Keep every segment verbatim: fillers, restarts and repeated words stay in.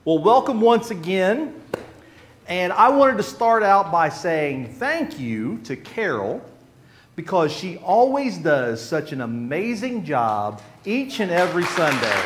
Well, welcome once again. And I wanted to start out by saying thank you to Carol because she always does such an amazing job each and every Sunday.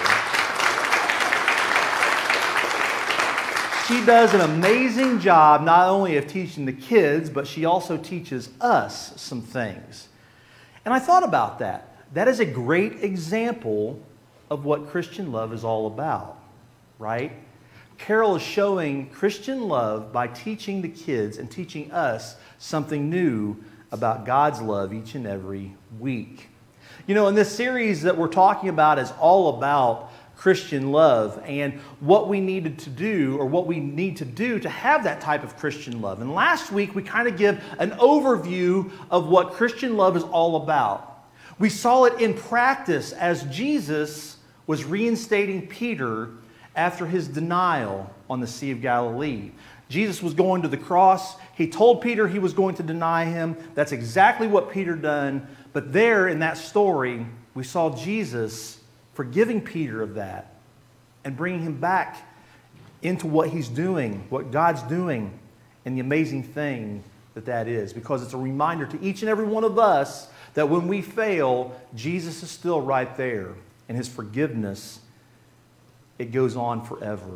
She does an amazing job not only of teaching the kids, but she also teaches us some things. And I thought about that. That is a great example of what Christian love is all about, right? Carol is showing Christian love by teaching the kids and teaching us something new about God's love each and every week. You know, in this series that we're talking about is all about Christian love and what we needed to do or what we need to do to have that type of Christian love. And last week we kind of give an overview of what Christian love is all about. We saw it in practice as Jesus was reinstating Peter after his denial on the Sea of Galilee. Jesus was going to the cross. He told Peter he was going to deny him. That's exactly what Peter done. But there in that story, we saw Jesus forgiving Peter of that and bringing him back into what he's doing, what God's doing, and the amazing thing that that is. Because it's a reminder to each and every one of us that when we fail, Jesus is still right there. And his forgiveness, it goes on forever.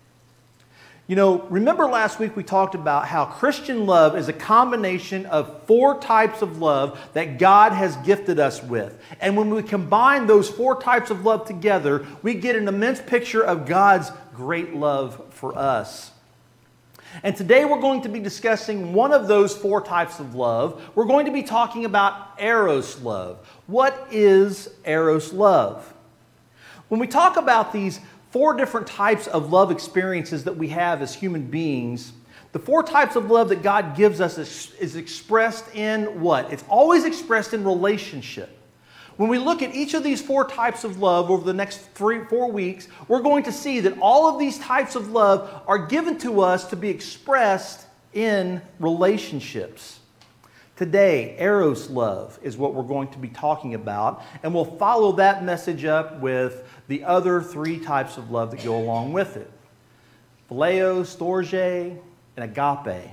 You know, remember last week we talked about how Christian love is a combination of four types of love that God has gifted us with. And when we combine those four types of love together, we get an immense picture of God's great love for us. And today we're going to be discussing one of those four types of love. We're going to be talking about Eros love. What is Eros love? When we talk about these four different types of love experiences that we have as human beings, the four types of love that God gives us is, is expressed in what? It's always expressed in relationship. When we look at each of these four types of love over the next three, four weeks, we're going to see that all of these types of love are given to us to be expressed in relationships. Today, Eros love is what we're going to be talking about, and we'll follow that message up with the other three types of love that go along with it. Phileo, storge, and agape.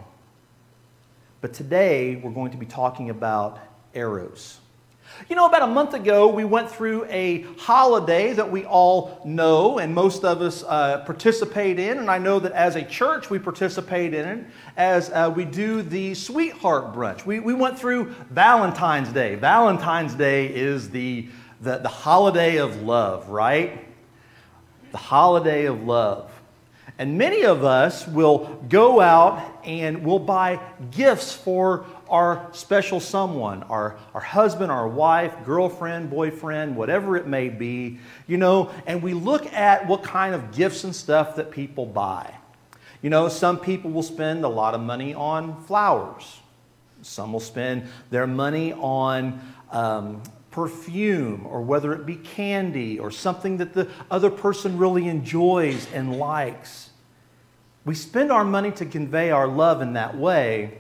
But today, we're going to be talking about Eros. You know, about a month ago, we went through a holiday that we all know and most of us uh, participate in. And I know that as a church, we participate in it as uh, we do the Sweetheart Brunch. We, we went through Valentine's Day. Valentine's Day is the, the, the holiday of love, right? The holiday of love. And many of us will go out and we'll buy gifts for our special someone, our, our husband, our wife, girlfriend, boyfriend, whatever it may be, you know, and we look at what kind of gifts and stuff that people buy. You know, some people will spend a lot of money on flowers. Some will spend their money on um, perfume, or whether it be candy or something that the other person really enjoys and likes. We spend our money to convey our love in that way,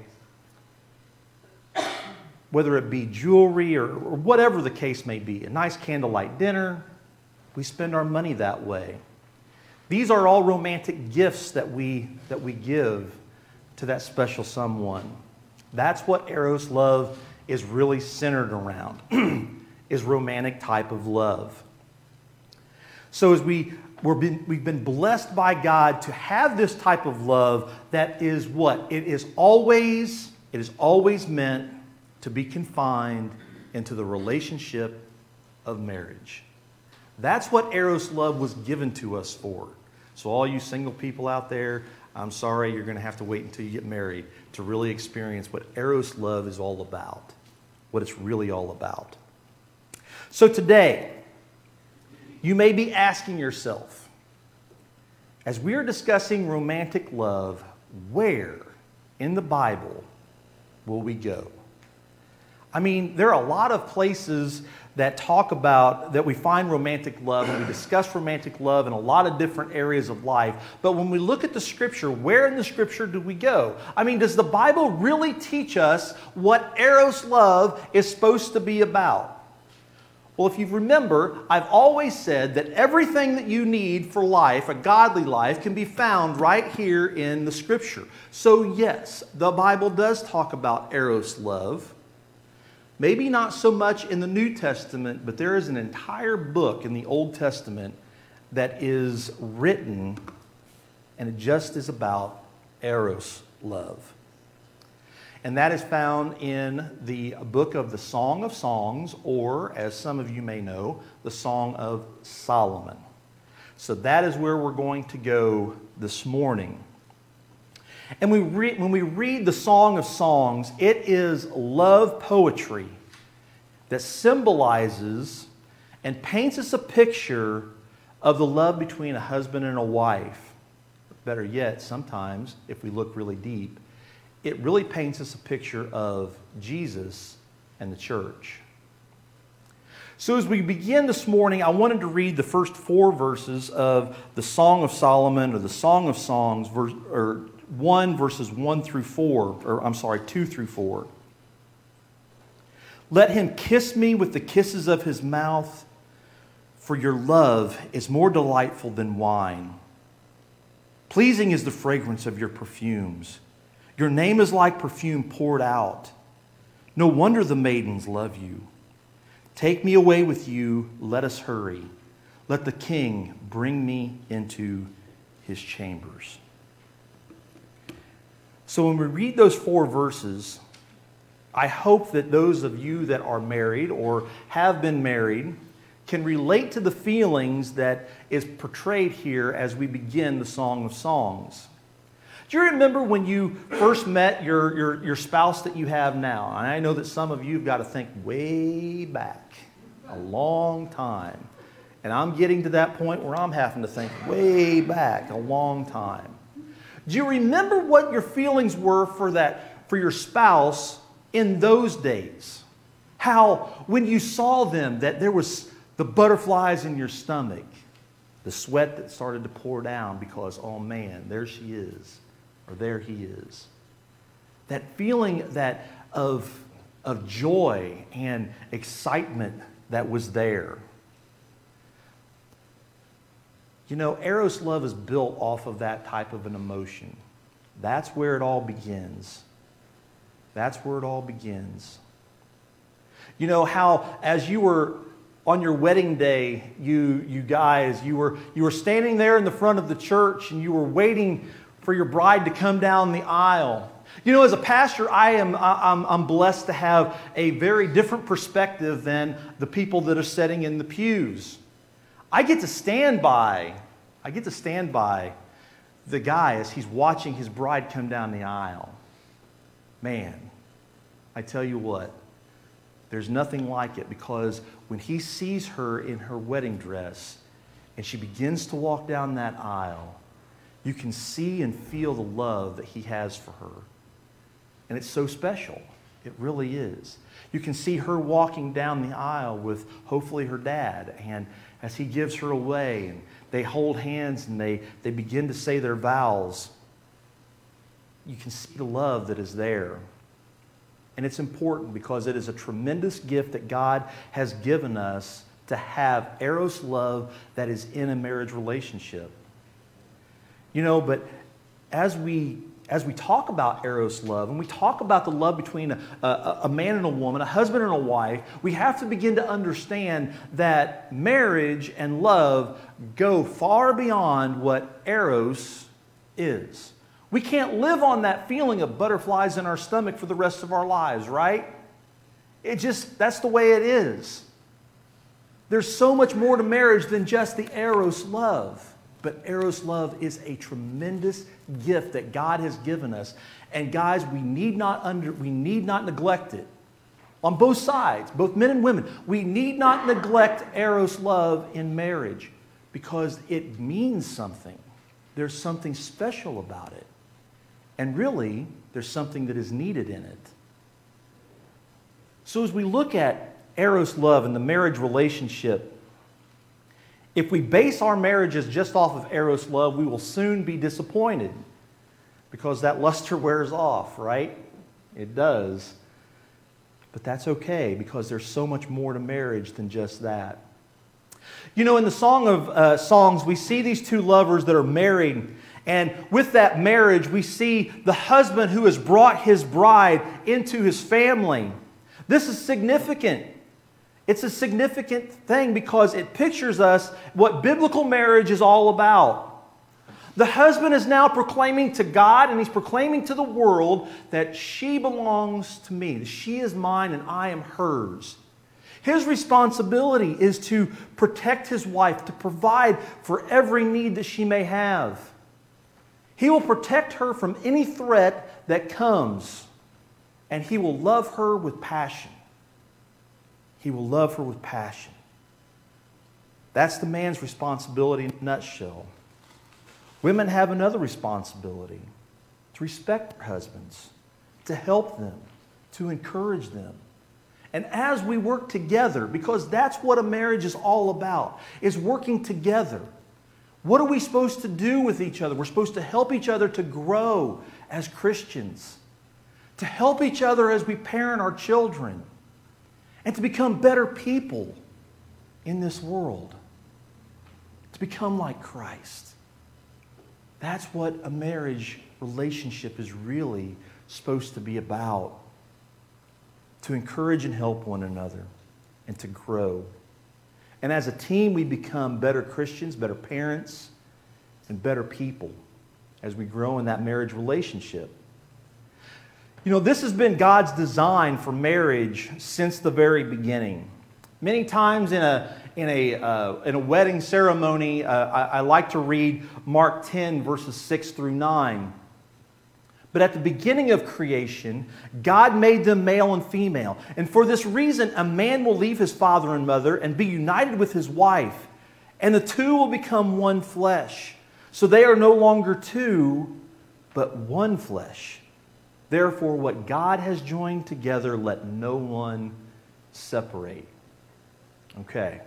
whether it be jewelry or, or whatever the case may be, a nice candlelight dinner. We spend our money that way. These are all romantic gifts that we, that we give to that special someone. That's what Eros love is really centered around, is romantic type of love. So as we, we're been, we've been blessed by God to have this type of love that is what? It is always, it is always meant to be confined into the relationship of marriage. That's what Eros love was given to us for. So all you single people out there, I'm sorry, you're going to have to wait until you get married to really experience what Eros love is all about, what it's really all about. So today, you may be asking yourself, as we are discussing romantic love, where in the Bible will we go? I mean, there are a lot of places that talk about, that we find romantic love, and we discuss romantic love in a lot of different areas of life. But when we look at the Scripture, where in the Scripture do we go? I mean, does the Bible really teach us what Eros love is supposed to be about? Well, if you remember, I've always said that everything that you need for life, a godly life, can be found right here in the Scripture. So yes, the Bible does talk about eros love. Maybe not so much in the New Testament, but there is an entire book in the Old Testament that is written, and it just is about eros love. And that is found in the book of the Song of Songs, or, as some of you may know, the Song of Solomon. So that is where we're going to go this morning. And we re- when we read the Song of Songs, it is love poetry that symbolizes and paints us a picture of the love between a husband and a wife. Better yet, sometimes, if we look really deep, it really paints us a picture of Jesus and the church. So as we begin this morning, I wanted to read the first four verses of the Song of Solomon, or the Song of Songs, verse, or one verses one through four, or I'm sorry, two through four. Let him kiss me with the kisses of his mouth, for your love is more delightful than wine. Pleasing is the fragrance of your perfumes. Your name is like perfume poured out. No wonder the maidens love you. Take me away with you, let us hurry. Let the king bring me into his chambers. So when we read those four verses, I hope that those of you that are married or have been married can relate to the feelings that is portrayed here as we begin the Song of Songs. Do you remember when you first met your, your, your spouse that you have now? And I know that some of you have got to think way back, a long time. And I'm getting to that point where I'm having to think way back, a long time. Do you remember what your feelings were for that, for your spouse in those days? How when you saw them that there was the butterflies in your stomach, the sweat that started to pour down because, oh man, there she is. Or there he is. That feeling that of, of joy and excitement that was there. You know, eros love is built off of that type of an emotion. That's where it all begins. That's where it all begins. You know how as you were on your wedding day, you, you guys, you were, you were standing there in the front of the church and you were waiting for your bride to come down the aisle. You know, as a pastor, I am I'm, I'm blessed to have a very different perspective than the people that are sitting in the pews. I get to stand by, I get to stand by the guy as he's watching his bride come down the aisle. Man, I tell you what, there's nothing like it, because when he sees her in her wedding dress and she begins to walk down that aisle, you can see and feel the love that he has for her. And it's so special. It really is. You can see her walking down the aisle with hopefully her dad, and as he gives her away, and they hold hands and they, they begin to say their vows, you can see the love that is there. And it's important because it is a tremendous gift that God has given us to have eros love that is in a marriage relationship. You know, but as we as we talk about eros love, and we talk about the love between a, a, a man and a woman, a husband and a wife, we have to begin to understand that marriage and love go far beyond what eros is. We can't live on that feeling of butterflies in our stomach for the rest of our lives, right? It just, that's the way it is. There's so much more to marriage than just the eros love. But eros love is a tremendous gift that God has given us. And guys, we need not under, we need not neglect it. On both sides, both men and women, we need not neglect eros love in marriage because it means something. There's something special about it. And really, there's something that is needed in it. So as we look at eros love and the marriage relationship, if we base our marriages just off of eros love, we will soon be disappointed because that luster wears off, right? It does. But that's okay, because there's so much more to marriage than just that. You know, in the Song of uh, Songs, we see these two lovers that are married. And with that marriage, we see the husband who has brought his bride into his family. This is significant. It's a significant thing because it pictures us what biblical marriage is all about. The husband is now proclaiming to God and he's proclaiming to the world that she belongs to me. She is mine and I am hers. His responsibility is to protect his wife, to provide for every need that she may have. He will protect her from any threat that comes, and he will love her with passion. He will love her with passion. That's the man's responsibility in a nutshell. Women have another responsibility: to respect their husbands, to help them, to encourage them. And as we work together, because that's what a marriage is all about, is working together. What are we supposed to do with each other? We're supposed to help each other to grow as Christians, to help each other as we parent our children, and to become better people in this world, to become like Christ. That's what a marriage relationship is really supposed to be about. To encourage and help one another and to grow. And as a team, we become better Christians, better parents, and better people as we grow in that marriage relationship. You know, this has been God's design for marriage since the very beginning. Many times in a, in a, uh, in a wedding ceremony, uh, I, I like to read Mark ten, verses six through nine. But at the beginning of creation, God made them male and female. And for this reason, a man will leave his father and mother and be united with his wife, and the two will become one flesh. So they are no longer two, but one flesh. Therefore, what God has joined together, let no one separate. Okay.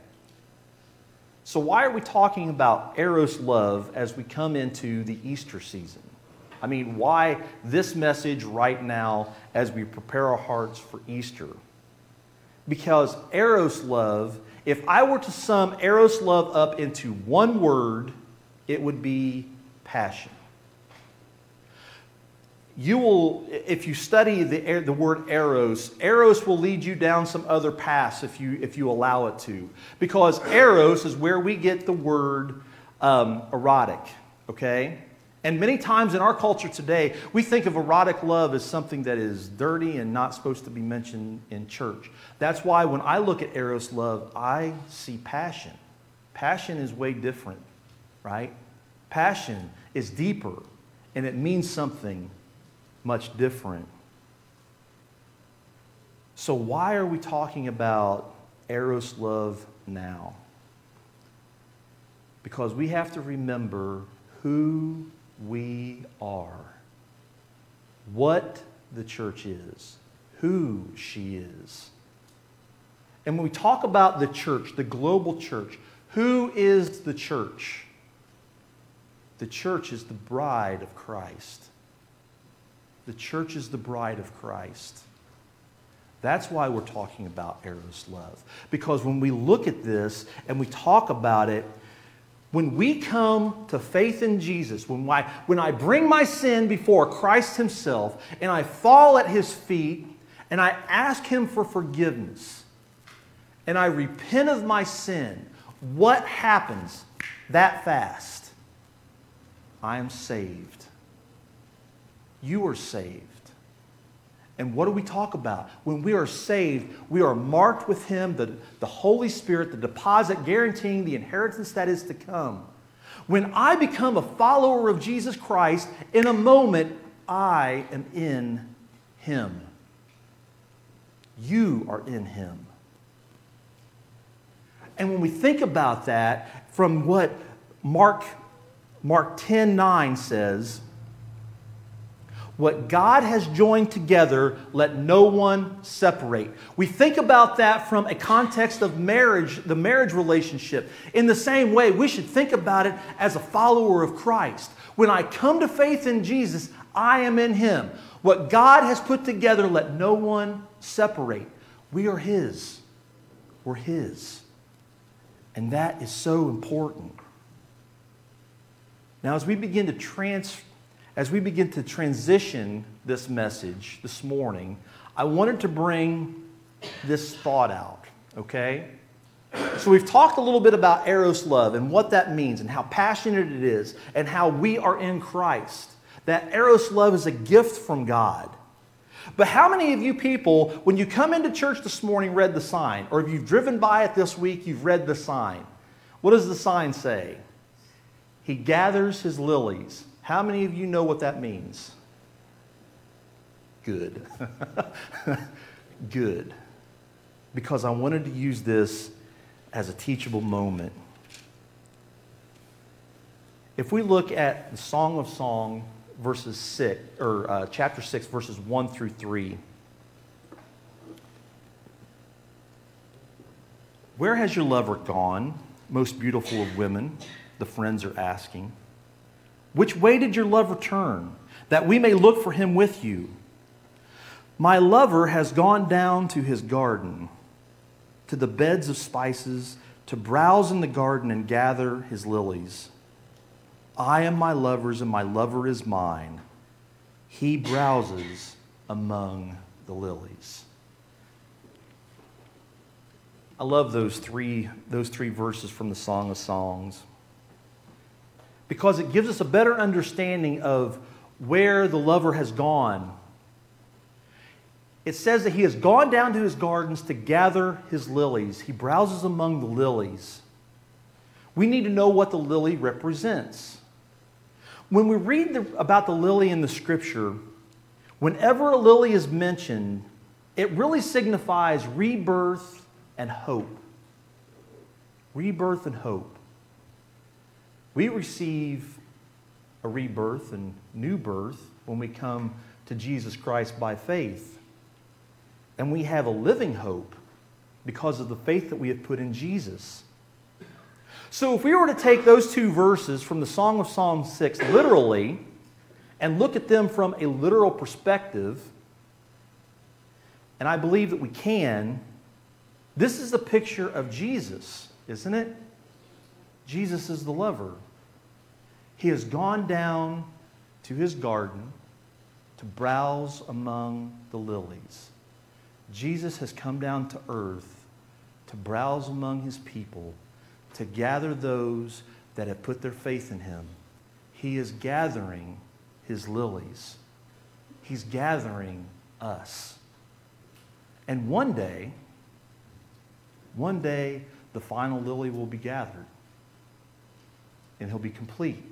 So why are we talking about Eros love as we come into the Easter season? I mean, why this message right now as we prepare our hearts for Easter? Because Eros love, if I were to sum Eros love up into one word, it would be passion. You will, if you study the, the word eros, eros will lead you down some other paths if you, if you allow it to. Because eros is where we get the word um, erotic, okay? And many times in our culture today, we think of erotic love as something that is dirty and not supposed to be mentioned in church. That's why when I look at Eros love, I see passion. Passion is way different, right? Passion is deeper, and it means something much different. So why are we talking about Eros love now? Because we have to remember who we are, what the church is, who she is. And when we talk about the church, the global church, who is the church? The church is the bride of Christ. The church is the bride of Christ. That's why we're talking about Eros love. Because when we look at this and we talk about it, when we come to faith in Jesus, when I, when I bring my sin before Christ himself and I fall at his feet and I ask him for forgiveness and I repent of my sin, what happens that fast? I am saved. You are saved. And what do we talk about? When we are saved, we are marked with him, the, the Holy Spirit, the deposit guaranteeing the inheritance that is to come. When I become a follower of Jesus Christ, in a moment, I am in him. You are in him. And when we think about that, from what Mark, Mark ten nine says, what God has joined together, let no one separate. We think about that from a context of marriage, the marriage relationship. In the same way, we should think about it as a follower of Christ. When I come to faith in Jesus, I am in him. What God has put together, let no one separate. We are His. We're His. And that is so important. Now, as we begin to trans, as we begin to transition this message this morning, I wanted to bring this thought out, okay? So we've talked a little bit about eros love and what that means and how passionate it is and how we are in Christ. That eros love is a gift from God. But how many of you people, when you come into church this morning, read the sign? Or if you've driven by it this week, you've read the sign. What does the sign say? He gathers his lilies. How many of you know what that means? Good. Good. Because I wanted to use this as a teachable moment. If we look at the Song of Songs, verses six, or uh, chapter six, verses one through three. Where has your lover gone, most beautiful of women? The friends are asking. Which way did your lover turn, that we may look for him with you? My lover has gone down to his garden, to the beds of spices, to browse in the garden and gather his lilies. I am my lover's and my lover is mine. He browses among the lilies. I love those three, those three verses from the Song of Songs because it gives us a better understanding of where the lover has gone. It says that he has gone down to his gardens to gather his lilies. He browses among the lilies. We need to know what the lily represents. When we read the, about the lily in the Scripture, whenever a lily is mentioned, it really signifies rebirth and hope. Rebirth and hope. We receive a rebirth and new birth when we come to Jesus Christ by faith. And we have a living hope because of the faith that we have put in Jesus. So if we were to take those two verses from the Song of Songs six literally and look at them from a literal perspective, and I believe that we can, this is a picture of Jesus, isn't it? Jesus is the lover. He has gone down to his garden to browse among the lilies. Jesus has come down to earth to browse among his people, to gather those that have put their faith in him. He is gathering his lilies. He's gathering us. And one day, one day, the final lily will be gathered. And he'll be complete.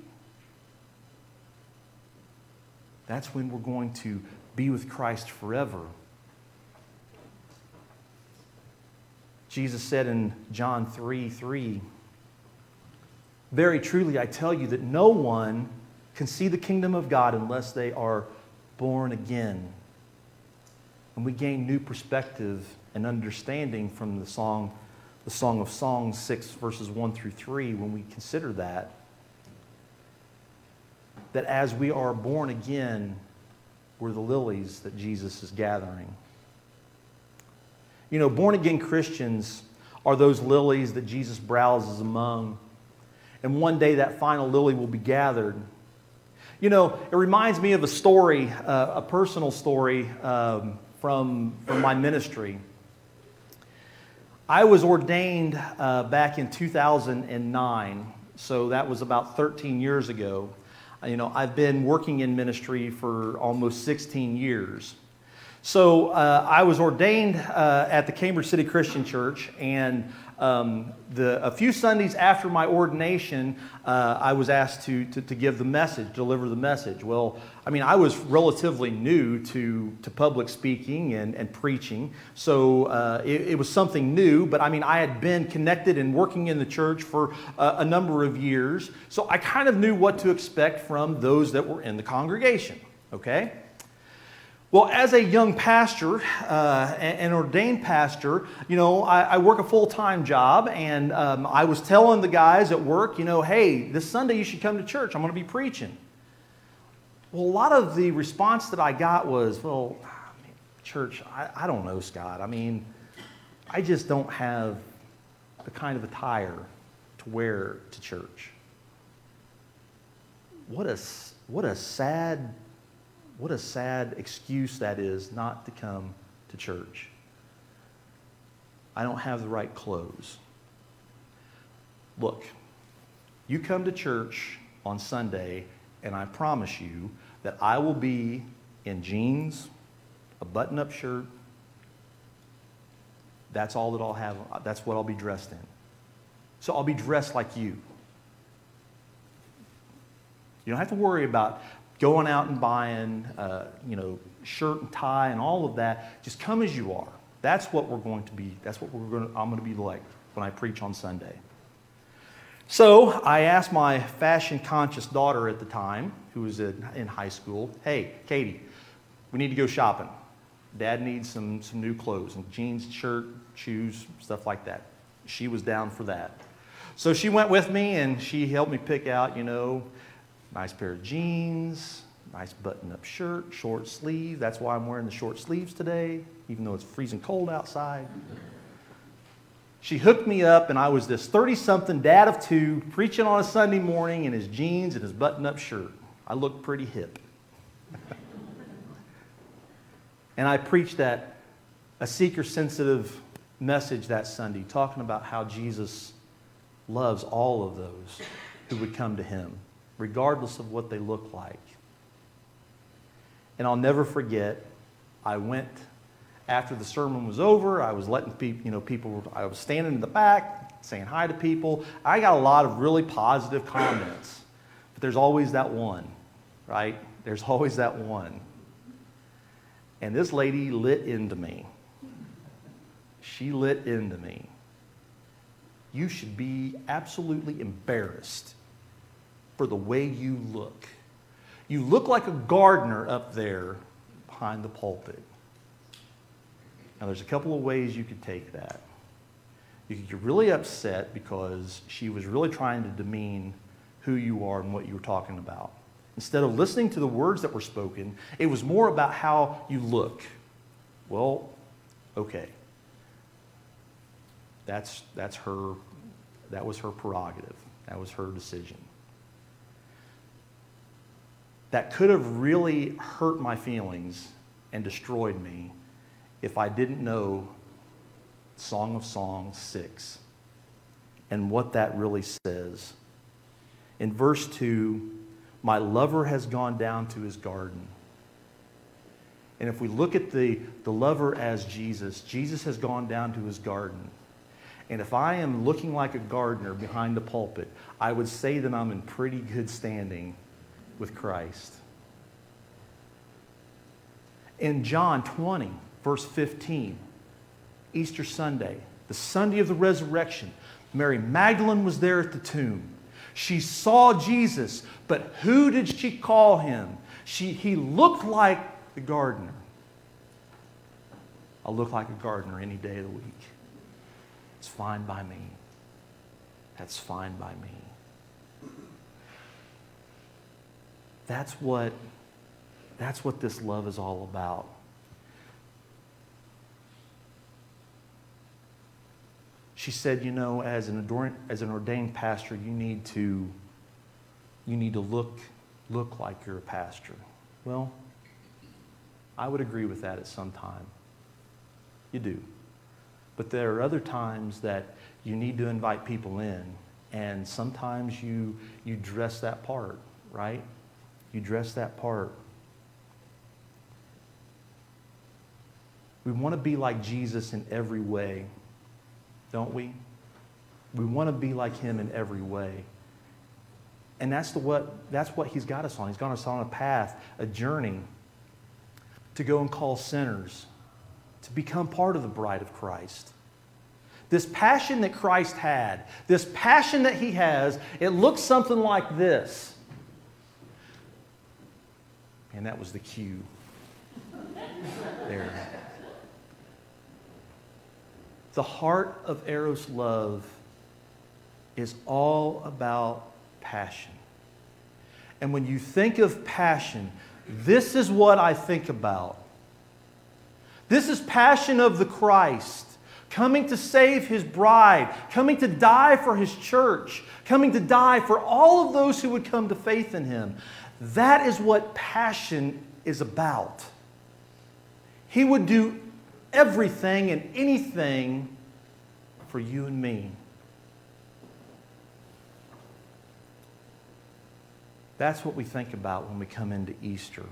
That's when we're going to be with Christ forever. Jesus said in John three three, very truly I tell you that no one can see the kingdom of God unless they are born again. And we gain new perspective and understanding from the song, the Song of Songs six verses one through three when we consider that. That as we are born again, we're the lilies that Jesus is gathering. You know, born-again Christians are those lilies that Jesus browses among. And one day that final lily will be gathered. You know, it reminds me of a story, uh, a personal story um, from, from my ministry. I was ordained uh, back in two thousand nine, so that was about thirteen years ago. You know, I've been working in ministry for almost sixteen years. So uh, I was ordained uh, at the Cambridge City Christian Church, and um, the, a few Sundays after my ordination, uh, I was asked to, to, to give the message, deliver the message. Well, I mean, I was relatively new to, to public speaking and, and preaching, so uh, it, it was something new, but I mean, I had been connected and working in the church for a, a number of years, so I kind of knew what to expect from those that were in the congregation, okay? Well, as a young pastor, uh, an ordained pastor, you know, I, I work a full-time job, and um, I was telling the guys at work, you know, hey, this Sunday you should come to church. I'm going to be preaching. Well, a lot of the response that I got was, well, church, I, I don't know, Scott. I mean, I just don't have the kind of attire to wear to church. What a, what a sad, what a sad excuse that is not to come to church. I don't have the right clothes. Look, you come to church on Sunday, and I promise you that I will be in jeans, a button-up shirt. That's all that I'll have. That's what I'll be dressed in. So I'll be dressed like you. You don't have to worry about going out and buying, uh, you know, shirt and tie and all of that. Just come as you are. That's what we're going to be. That's what we're going to, I'm going to be like when I preach on Sunday. So I asked my fashion-conscious daughter at the time, who was in, in high school, hey, Katie, we need to go shopping. Dad needs some, some new clothes, and jeans, shirt, shoes, stuff like that. She was down for that. So she went with me, and she helped me pick out, you know, nice pair of jeans, nice button-up shirt, short sleeve. That's why I'm wearing the short sleeves today, even though it's freezing cold outside. She hooked me up, and I was this thirty-something dad of two preaching on a Sunday morning in his jeans and his button-up shirt. I looked pretty hip. And I preached that, a seeker-sensitive message that Sunday, talking about how Jesus loves all of those who would come to him, regardless of what they look like. And I'll never forget, I went, after the sermon was over, I was letting people, you know, people, I was standing in the back, saying hi to people. I got a lot of really positive comments, but there's always that one, right? There's always that one. And this lady lit into me. She lit into me. You should be absolutely embarrassed for the way you look. You look like a gardener up there behind the pulpit. Now, there's a couple of ways you could take that. You could get really upset because she was really trying to demean who you are and what you were talking about. Instead of listening to the words that were spoken, it was more about how you look. Well, okay. That's, that's her, that was her prerogative. That was her decision. That could have really hurt my feelings and destroyed me if I didn't know Song of Songs six and what that really says. In verse two, my lover has gone down to his garden. And if we look at the, the lover as Jesus, Jesus has gone down to his garden. And if I am looking like a gardener behind the pulpit, I would say that I'm in pretty good standing with Christ. In John twenty, verse fifteen, Easter Sunday, the Sunday of the resurrection, Mary Magdalene was there at the tomb. She saw Jesus, but who did she call him? She, he looked like the gardener. I'll look like a gardener any day of the week. It's fine by me. That's fine by me. That's what, that's what this love is all about. She said, you know, as an ordained, as an ordained pastor, you need to, you need to look, look like you're a pastor. Well, I would agree with that at some time. You do. But there are other times that you need to invite people in, and sometimes you, you dress that part, right? You dress that part. We want to be like Jesus in every way. Don't we? We want to be like him in every way. And that's, the what, that's what he's got us on. He's got us on a path, a journey to go and call sinners, to become part of the bride of Christ. This passion that Christ had, this passion that he has, it looks something like this. And that was the cue. There. The heart of Eros love is all about passion. And when you think of passion, this is what I think about. This is passion of the Christ, coming to save His bride, coming to die for His church, coming to die for all of those who would come to faith in Him. That is what passion is about. He would do everything and anything for you and me. That's what we think about when we come into Easter.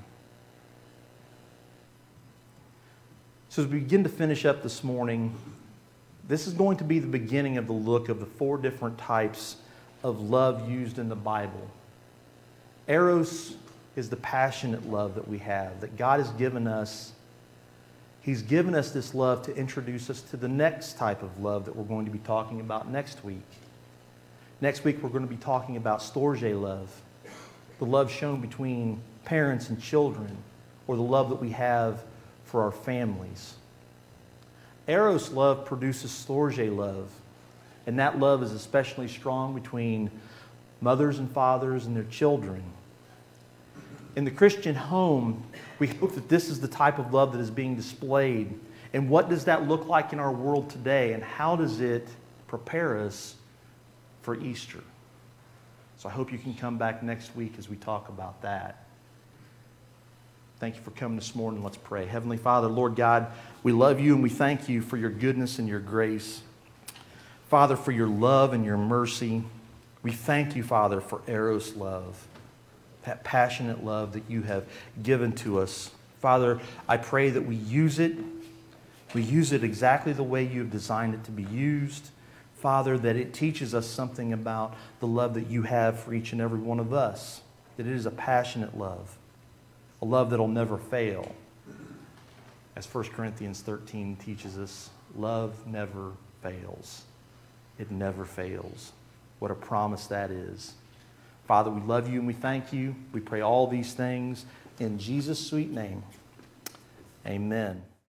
So as we begin to finish up this morning, this is going to be the beginning of the look of the four different types of love used in the Bible. Eros is the passionate love that we have, that God has given us. He's given us this love to introduce us to the next type of love that we're going to be talking about next week. Next week, we're going to be talking about storge love, the love shown between parents and children, or the love that we have for our families. Eros love produces storge love, and that love is especially strong between mothers and fathers and their children. In the Christian home, we hope that this is the type of love that is being displayed. And what does that look like in our world today, and how does it prepare us for Easter? So I hope you can come back next week as we talk about that. Thank you for coming this morning. Let's pray. Heavenly Father, Lord God, we love you and we thank you for your goodness and your grace. Father, for your love and your mercy. We thank you, Father, for Eros love, that passionate love that you have given to us. Father, I pray that we use it. We use it exactly the way you have designed it to be used. Father, that it teaches us something about the love that you have for each and every one of us. That it is a passionate love, a love that will never fail. As First Corinthians thirteen teaches us, love never fails. It never fails. What a promise that is. Father, we love you and we thank you. We pray all these things in Jesus' sweet name. Amen.